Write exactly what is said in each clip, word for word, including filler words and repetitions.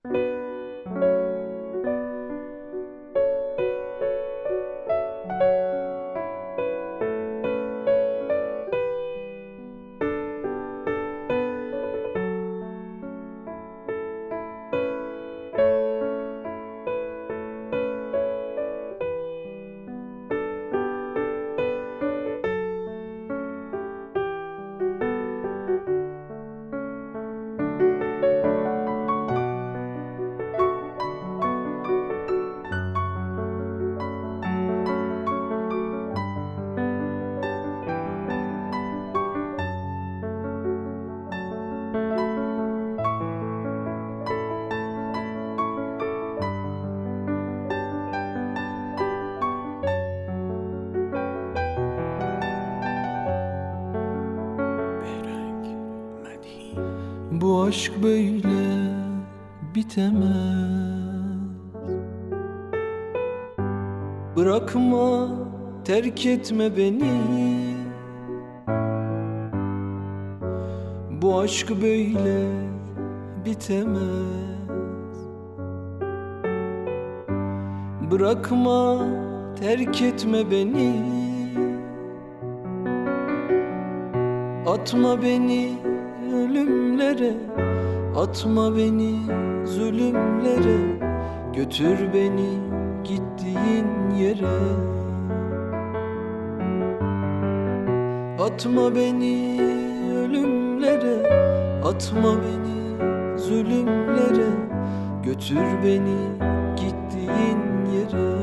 Bu aşk böyle bitemez. Bırakma, terk etme beni. Bu aşk böyle bitemez. Bırakma, terk etme beni. Atma beni ölümlere, atma beni zulümlere. Götür beni gittiğin yere. Atma beni ölümlere, atma beni zulümlere. Götür beni gittiğin yere.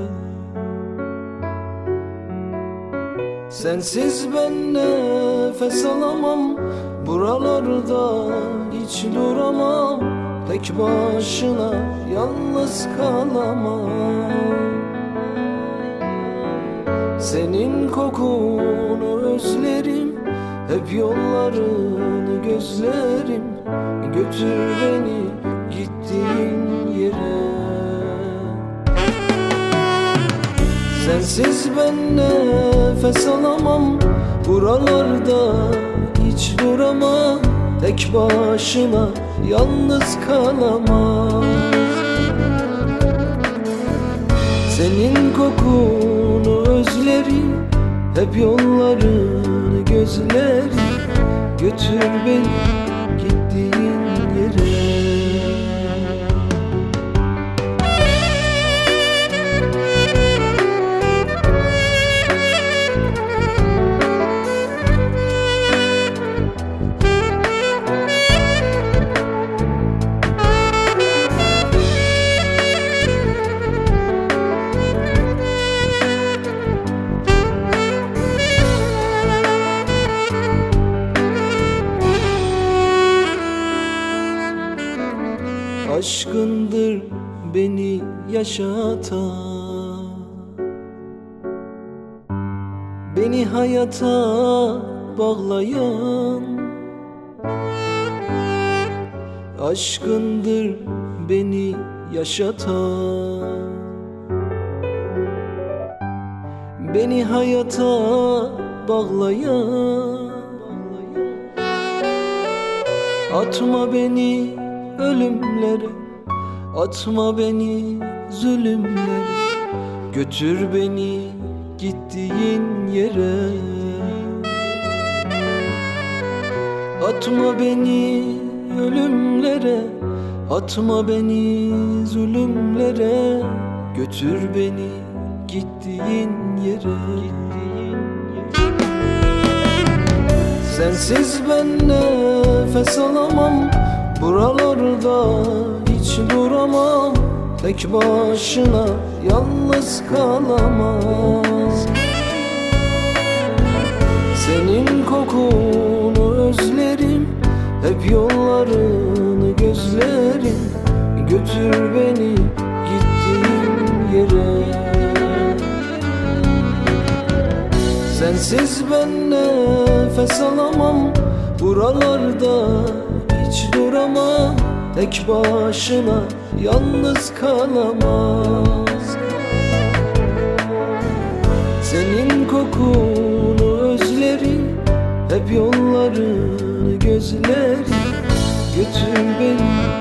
Sensiz ben nefes alamam, buralarda hiç duramam. Tek başına yalnız kalamam. Senin kokunu özlerim, hep yollarını gözlerim. Götür beni gittiğin yere. Sensiz ben nefes alamam, buralarda hiç duramam. Tek başına yalnız kalamam. Senin kokunu özlerim, hep yollarını gözlerim. Götür beni gittiğin yere. Aşkındır beni yaşatan, beni hayata bağlayan. Aşkındır beni yaşatan, beni hayata bağlayan. Atma beni ölümlere, atma beni zulümlere. Götür beni gittiğin yere. Atma beni ölümlere, atma beni zulümlere. Götür beni gittiğin yere. Sensiz ben nefes alamam, buralarda hiç duramam. Tek başına yalnız kalamam. Senin kokunu özlerim, hep yollarını gözlerim. Götür beni gittiğin yere. Sensiz ben nefes alamam, buralarda hiç duramam. Tek başına yalnız kalamam. Senin kokunu özlerim, hep yollarını gözlerim. Götür beni